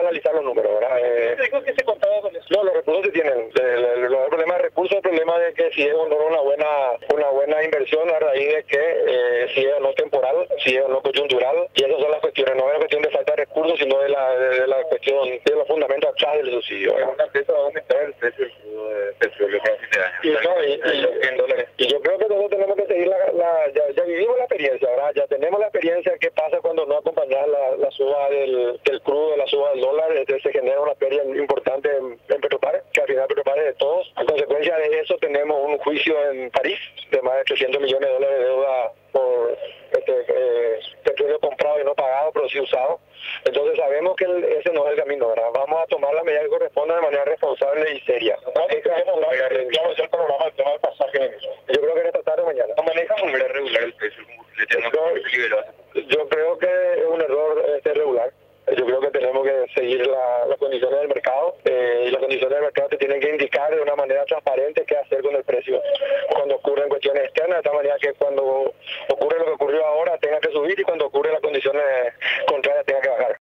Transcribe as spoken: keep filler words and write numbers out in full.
analizar los números, ¿verdad? Eh, ¿Dijo que se contaba con eso? no, los recursos se tienen. El, el, el problema de recursos, el problema de que si es o no una buena, una buena inversión a raíz de que eh, si es o no temporal, si es o no coyuntural, y esas son las cuestiones, no es la cuestión de falta de recursos, sino de la, de, de la cuestión de los fundamentos atrás del subsidio. Una empresa va a aumentar el precio del crudo de petróleo para fin de año. Y, no, y, y, en dólares. Y yo creo que nosotros tenemos que seguir la, la ya, ya vivimos la experiencia, ¿verdad? Ya tenemos la experiencia qué pasa cuando no acompañas la, la suba del, del crudo, la suba del dólar, entonces se genera una pérdida importante en, en Petropar, que al final Petropar es de todos. A consecuencia de eso tenemos un juicio en París de más de trescientos millones de dólares de deuda por este, eh, petróleo comprado y no pagado, pero sí usado. Entonces sabemos que el, ese no es el camino, ¿verdad? Vamos a tomar las medidas que correspondan de manera responsable y seria. ¿Cómo es el programa del tema del pasaje en eso? Yo creo que en esta tarde o mañana. ¿No maneja de manera regular el precio del combustible? Yo, yo creo que es un error este, regular. Yo creo que tenemos que seguir la, las condiciones del mercado eh, y las condiciones del mercado te tienen que indicar de una manera transparente qué hacer con el precio cuando ocurren cuestiones externas, de tal manera que cuando ocurre lo que ocurrió ahora tenga que subir y cuando ocurren las condiciones contrarias tenga que